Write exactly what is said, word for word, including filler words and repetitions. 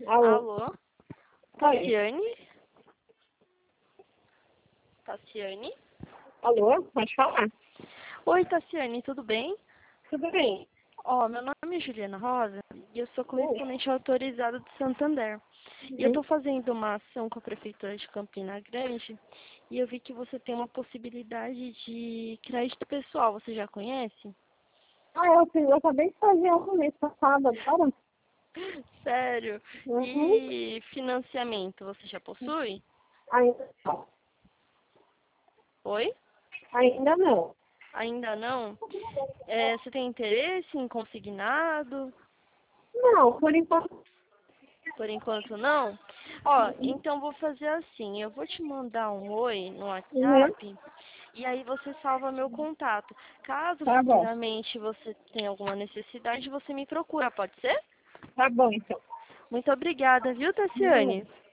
Alô? Alô? Oi. Tassiane? Tassiane? Alô? Pode falar? Oi, Tassiane, tudo bem? Tudo bem? Ó, meu nome é Juliana Rosa e eu sou Oi. correspondente autorizada do Santander. E eu Uhum. estou fazendo uma ação com a Prefeitura de Campina Grande e eu vi que você tem uma possibilidade de crédito pessoal. Você já conhece? Ah, eu, fiz- eu acabei de fazer um mês passado agora. Sério? Uhum. E financiamento, você já possui? Ainda não. Oi? Ainda não. Ainda não? É, você tem interesse em consignado? Não, por enquanto. Por enquanto não? Ó, então vou fazer assim, eu vou te mandar um oi no Uhum. WhatsApp e aí você salva meu contato. Caso Tá bom. futuramente você tenha alguma necessidade, você me procura, pode ser? Tá bom, então. Muito obrigada, viu, Uhum. Tassiane?